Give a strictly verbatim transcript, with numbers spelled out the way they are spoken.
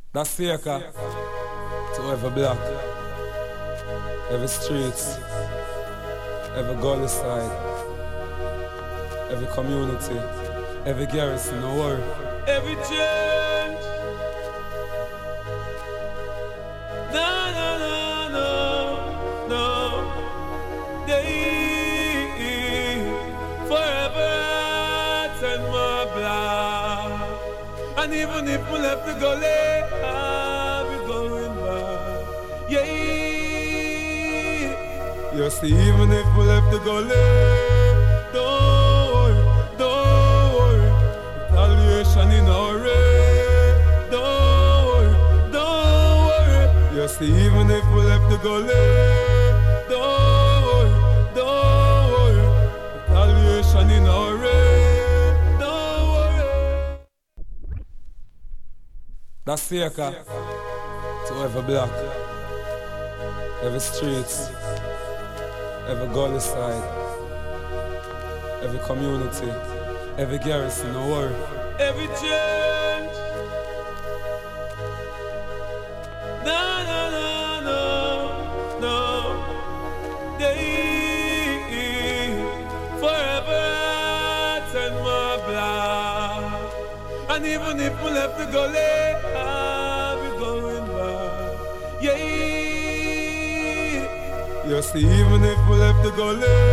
That's Seika to every block, every streets, every gully side, every community, every garrison, no worry. Every change. No, no, no, no, no. They forever turn my blood. And even if we left the gully, I'll be going back. Yeah. You see, even if we left the gully, don't worry, don't worry. Retaliation in our way. Don't worry, don't worry. You see, even if we left the gully, don't worry, don't worry. Retaliation in our way. Don't worry. That's Seika to every block, every streets, every gully side, every community, every garrison, no worry. Every change. No, no, no, no, no. They forever turn my blood. And even if we left the gully, I'll be going back. Yeah. You see, even if we left the gully,